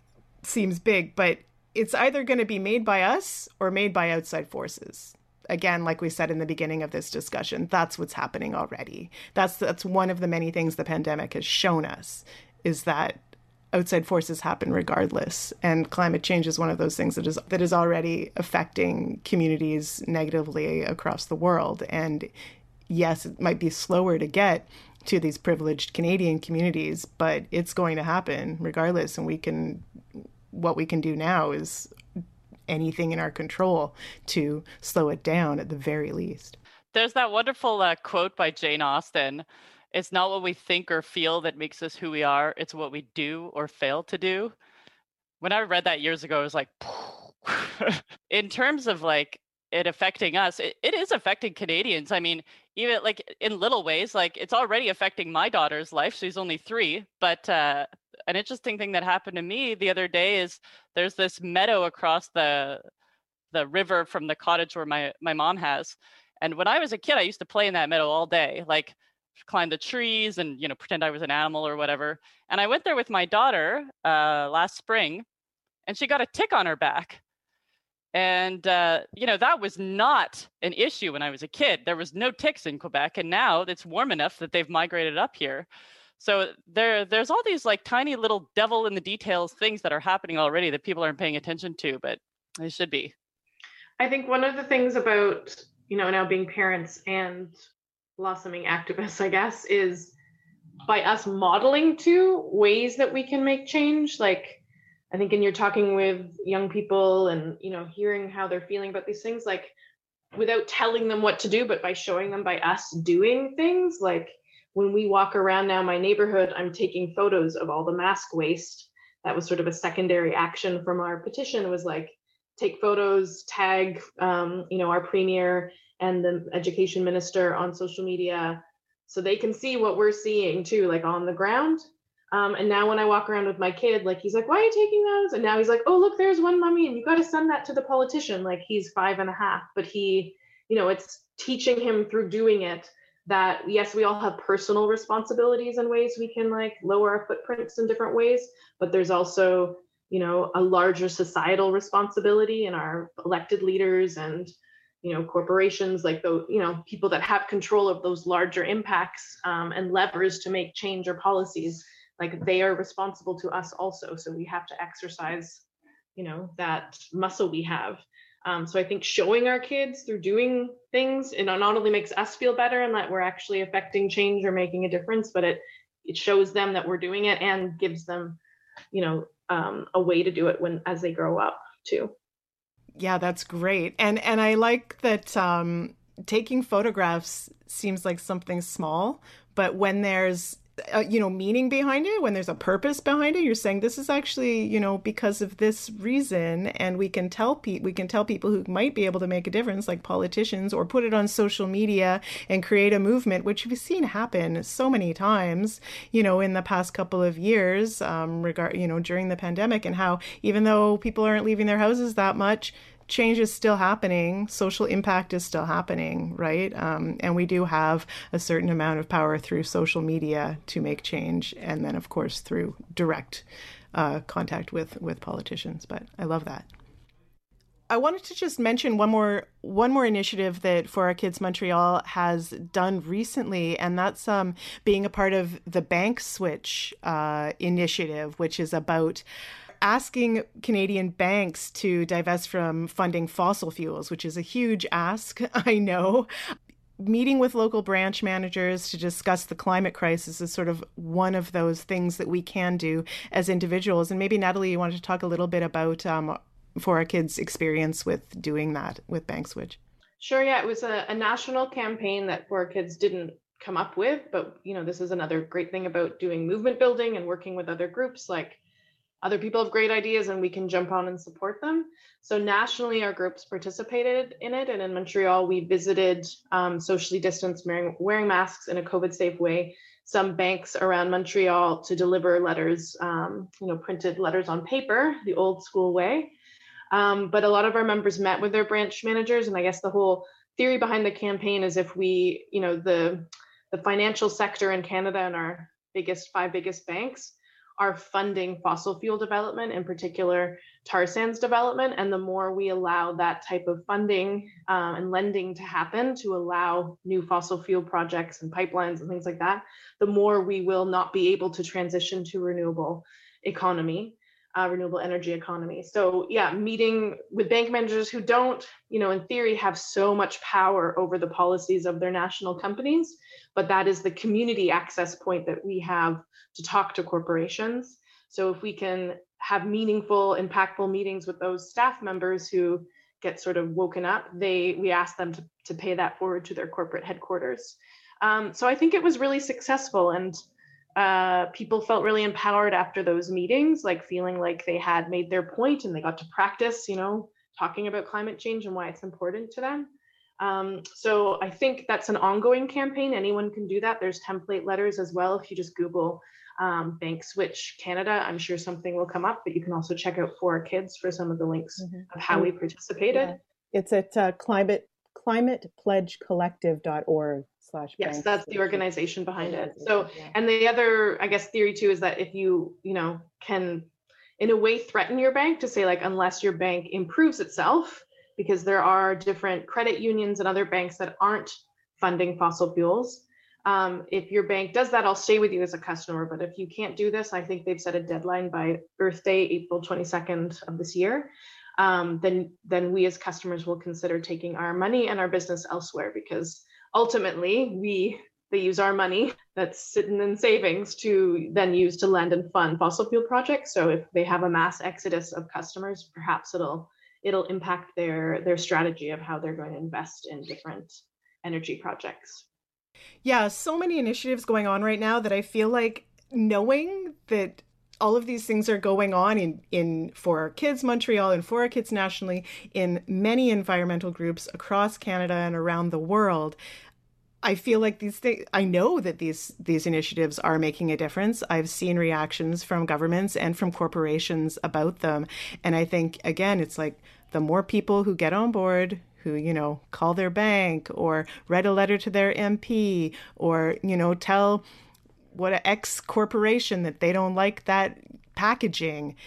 seems big, but it's either going to be made by us or made by outside forces. Again, like we said in the beginning of this discussion, that's what's happening already. That's that's one of the many things the pandemic has shown us, is that outside forces happen regardless. And climate change is one of those things that is that is already affecting communities negatively across the world. And yes, it might be slower to get to these privileged Canadian communities, but it's going to happen regardless. And we can, what we can do now is anything in our control to slow it down at the very least. There's that wonderful uh, quote by Jane Austen. It's not what we think or feel that makes us who we are. It's what we do or fail to do. When I read that years ago, I was like, in terms of like it affecting us, it, it is affecting Canadians. I mean, even like in little ways, like it's already affecting my daughter's life. She's only three, but uh, an interesting thing that happened to me the other day is there's this meadow across the the river from the cottage where my, my mom has. And when I was a kid, I used to play in that meadow all day, like climb the trees and, you know, pretend I was an animal or whatever. And I went there with my daughter uh, last spring, and she got a tick on her back. And, uh, you know, that was not an issue when I was a kid. There was no ticks in Quebec. And now it's warm enough that they've migrated up here. So there, there's all these like tiny little devil in the details things that are happening already that people aren't paying attention to, but they should be. I think one of the things about, you know, now being parents and blossoming activists, I guess, is by us modeling too ways that we can make change. Like, I think, and you're talking with young people and, you know, hearing how they're feeling about these things, like without telling them what to do, but by showing them by us doing things. Like when we walk around now my neighborhood, I'm taking photos of all the mask waste. That was sort of a secondary action from our petition, was like, take photos, tag, um, you know, our premier and the education minister on social media so they can see what we're seeing too, like on the ground. Um, and now when I walk around with my kid, like he's like, why are you taking those? And now he's like, oh, look, there's one, mommy, and you got to send that to the politician. Like he's five and a half, but he, you know, it's teaching him through doing it that, yes, we all have personal responsibilities and ways we can like lower our footprints in different ways, but there's also you know, a larger societal responsibility in our elected leaders and, you know, corporations, like the, you know, people that have control of those larger impacts um, and levers to make change or policies, like they are responsible to us also. So we have to exercise, you know, that muscle we have. Um, so I think showing our kids through doing things, it not only makes us feel better and that we're actually affecting change or making a difference, but it it shows them that we're doing it and gives them, you know, um, a way to do it when as they grow up too. Yeah, that's great. And and I like that um, taking photographs seems like something small, but when there's Uh, you know, meaning behind it, when there's a purpose behind it, you're saying this is actually, you know, because of this reason, and we can tell pe- we can tell people who might be able to make a difference, like politicians, or put it on social media and create a movement, which we've seen happen so many times, you know, in the past couple of years, um, regard, you know, during the pandemic, and how even though people aren't leaving their houses that much, change is still happening. Social impact is still happening, right? Um, and we do have a certain amount of power through social media to make change. And then, of course, through direct uh, contact with, with politicians. But I love that. I wanted to just mention one more one more initiative that For Our Kids Montreal has done recently, and that's um, being a part of the Bank Switch uh, initiative, which is about asking Canadian banks to divest from funding fossil fuels, which is a huge ask, I know. Meeting with local branch managers to discuss the climate crisis is sort of one of those things that we can do as individuals. And maybe, Natalie, you wanted to talk a little bit about um, For Our Kids' experience with doing that with Bank Switch. Sure, yeah, it was a, a national campaign that For Our Kids didn't come up with, but, you know, this is another great thing about doing movement building and working with other groups. Like, other people have great ideas and we can jump on and support them. So nationally, our groups participated in it. And in Montreal, we visited um, socially distanced, wearing, wearing masks in a COVID safe way, some banks around Montreal to deliver letters, um, you know, printed letters on paper, the old school way. Um, but a lot of our members met with their branch managers. And I guess the whole theory behind the campaign is if we, you know, the, the financial sector in Canada and our biggest, five biggest banks are funding fossil fuel development, in particular tar sands development. And the more we allow that type of funding um, and lending to happen to allow new fossil fuel projects and pipelines and things like that, the more we will not be able to transition to renewable economy, uh, renewable energy economy. So yeah, meeting with bank managers who don't, you know, in theory have so much power over the policies of their national companies, but that is the community access point that we have to talk to corporations. So if we can have meaningful, impactful meetings with those staff members who get sort of woken up, they we ask them to, to pay that forward to their corporate headquarters. Um, so I think it was really successful, and uh, people felt really empowered after those meetings, like feeling like they had made their point and they got to practice, you know, talking about climate change and why it's important to them. Um, so I think that's an ongoing campaign. Anyone can do that. There's template letters as well. If you just Google um, Bank Switch Canada, I'm sure something will come up, but you can also check out For Our Kids for some of the links mm-hmm. of how we participated. Yeah. It's at uh, climate climate pledge collective dot org slash yes, that's the organization behind it. So, and the other, I guess, theory too is that if you, you know, can in a way threaten your bank to say, like, unless your bank improves itself, because there are different credit unions and other banks that aren't funding fossil fuels. Um, if your bank does that, I'll stay with you as a customer. But if you can't do this, I think they've set a deadline by Earth Day, April twenty-second of this year. Um, then, then we as customers will consider taking our money and our business elsewhere, because ultimately we they use our money that's sitting in savings to then use to lend and fund fossil fuel projects. So if they have a mass exodus of customers, perhaps it'll it'll impact their their strategy of how they're going to invest in different energy projects. Yeah, so many initiatives going on right now that I feel like knowing that all of these things are going on in, in For Our Kids Montreal and For Our Kids nationally, in many environmental groups across Canada and around the world. I feel like these things, I know that these these initiatives are making a difference. I've seen reactions from governments and from corporations about them. And I think, again, it's like the more people who get on board, who, you know, call their bank or write a letter to their M P or, you know, tell what an X corporation that they don't like that packaging,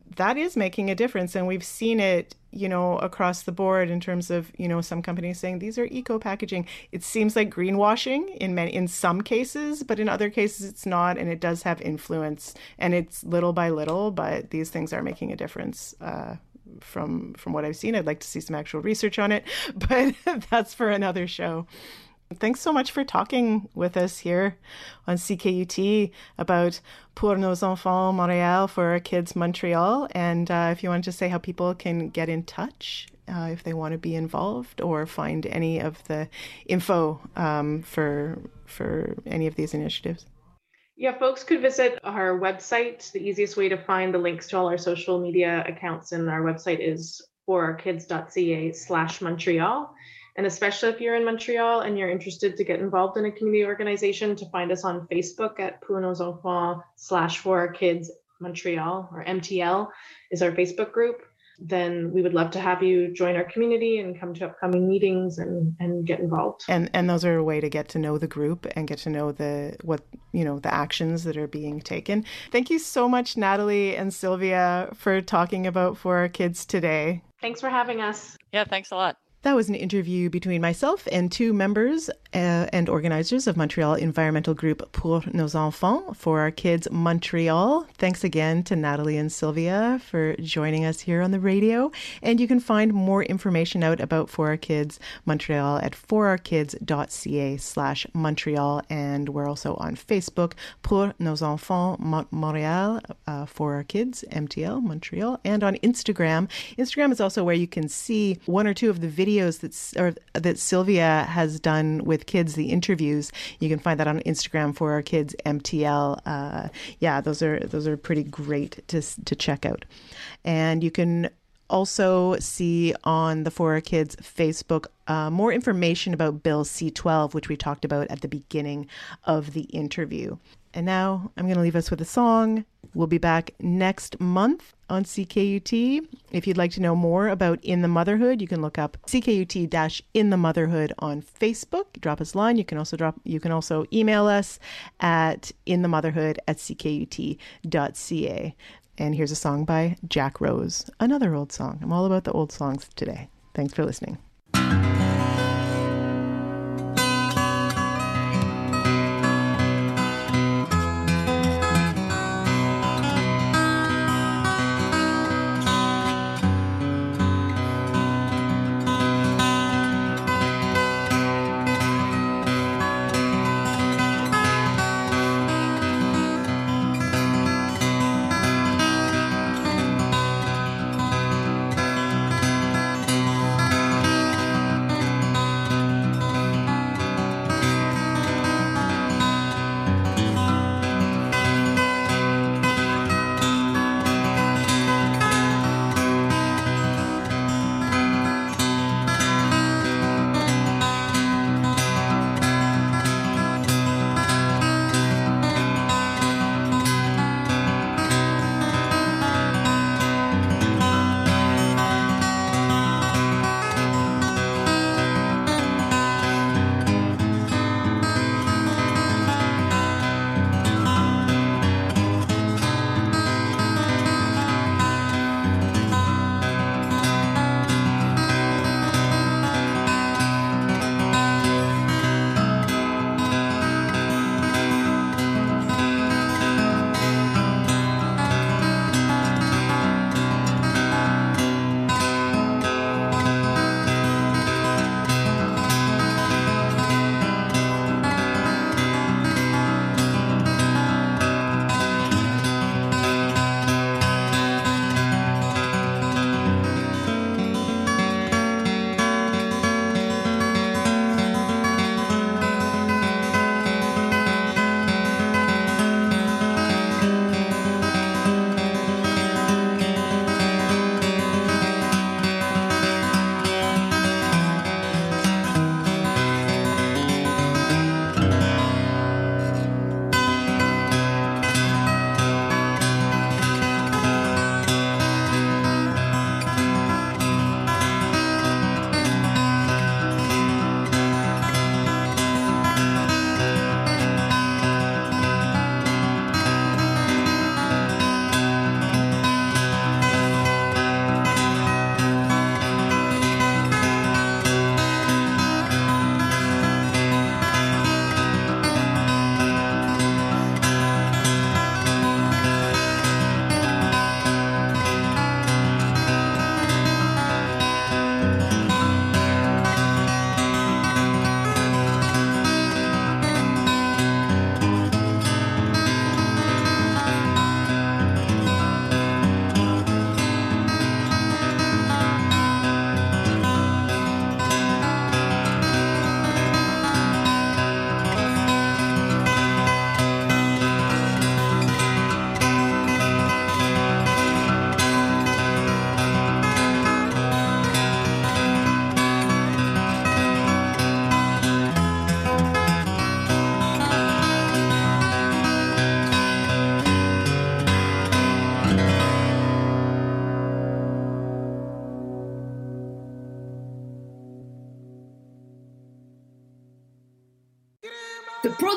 that is making a difference. And we've seen it, you know, across the board in terms of, you know, some companies saying these are eco packaging. It seems like greenwashing in many, in some cases, but in other cases it's not. And it does have influence, and it's little by little, but these things are making a difference. Uh, from from what I've seen, I'd like to see some actual research on it, but that's for another show. Thanks so much for talking with us here on C K U T about Pour nos enfants Montréal, for our kids Montreal. And uh, if you want to say how people can get in touch, uh, if they want to be involved or find any of the info um, for for any of these initiatives. Yeah, folks could visit our website. The easiest way to find the links to all our social media accounts in our website is for our kids dot c a slash Montreal. And especially if you're in Montreal and you're interested to get involved in a community organization, to find us on Facebook at Pour nos enfants slash For Our Kids Montreal, or M T L is our Facebook group. Then we would love to have you join our community and come to upcoming meetings and, and get involved. And and those are a way to get to know the group and get to know the what you know the actions that are being taken. Thank you so much, Natalie and Sylvia, for talking about For Our Kids today. Thanks for having us. Yeah, thanks a lot. That was an interview between myself and two members uh, and organizers of Montreal environmental group Pour nos enfants, For Our Kids Montreal. Thanks again to Natalie and Sylvia for joining us here on the radio. And you can find more information out about For Our Kids Montreal at for our kids dot c a slash Montreal. And we're also on Facebook, Pour nos enfants Montréal, uh, For Our Kids M T L Montreal, and on Instagram. Instagram is also where you can see one or two of the videos videos that, or, that Sylvia has done with kids, the interviews. You can find that on Instagram, For Our Kids M T L. Uh, yeah, those are those are pretty great to to check out. And you can also see on the For Our Kids Facebook uh, more information about Bill C twelve, which we talked about at the beginning of the interview. And now I'm going to leave us with a song. We'll be back next month on C K U T. If you'd like to know more about In the Motherhood, you can look up C K U T-In the Motherhood on Facebook. Drop us a line. You can also drop. You can also email us at inthemotherhood at c k u t dot c a. And here's a song by Jack Rose, another old song. I'm all about the old songs today. Thanks for listening.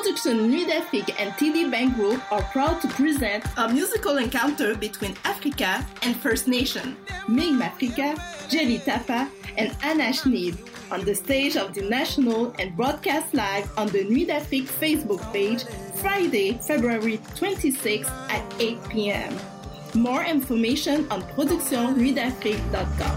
Production Nuit d'Afrique and T D Bank Group are proud to present a musical encounter between Africa and First Nation, Ming Mafrika, Jelly Tapa, and Anash Need on the stage of the National and broadcast live on the Nuit d'Afrique Facebook page, Friday, February twenty-sixth at eight p.m. More information on production nuit d'afrique dot com.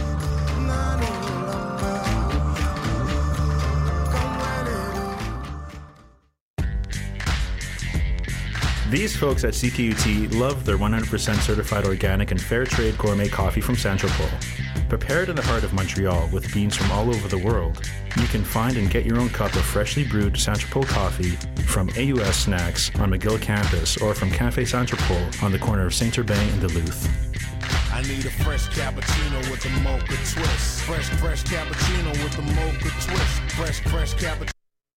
These folks at C K U T love their one hundred percent certified organic and fair trade gourmet coffee from Saint-Tropez. Prepared in the heart of Montreal with beans from all over the world, you can find and get your own cup of freshly brewed Saint-Tropez coffee from A U S Snacks on McGill campus or from Café Saint-Tropez on the corner of Saint-Urbain and Duluth. I need a fresh cappuccino with a mocha twist. Fresh, fresh cappuccino with a mocha twist. Fresh, fresh cappuccino.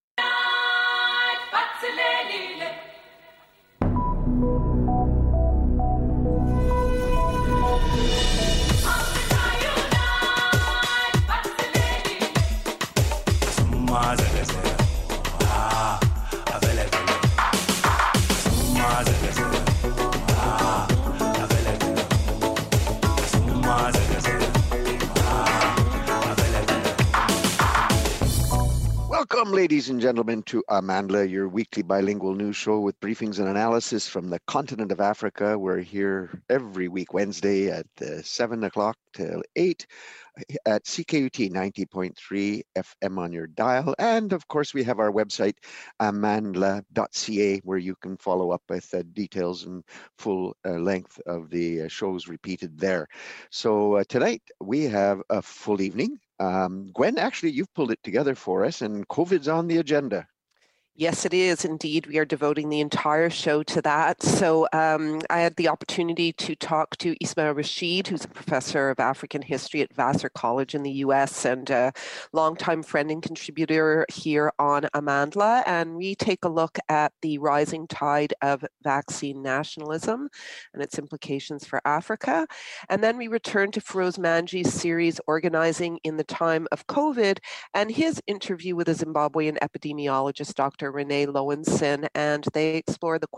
Welcome, ladies and gentlemen, to Amandla, your weekly bilingual news show with briefings and analysis from the continent of Africa. We're here every week, Wednesday at uh, seven o'clock till eight at C K U T ninety point three F M on your dial. And of course, we have our website, amandla dot c a, where you can follow up with uh, details and full uh, length of the uh, shows repeated there. So uh, tonight we have a full evening. Um, Gwen, actually, you've pulled it together for us, and COVID's on the agenda. Yes, it is indeed. We are devoting the entire show to that. So um, I had the opportunity to talk to Ismail Rashid, who's a professor of African history at Vassar College in the U S and a longtime friend and contributor here on Amandla. And we take a look at the rising tide of vaccine nationalism and its implications for Africa. And then we return to Feroz Manji's series, Organizing in the Time of COVID, and his interview with a Zimbabwean epidemiologist, Doctor Renee Lowenson, and they explore the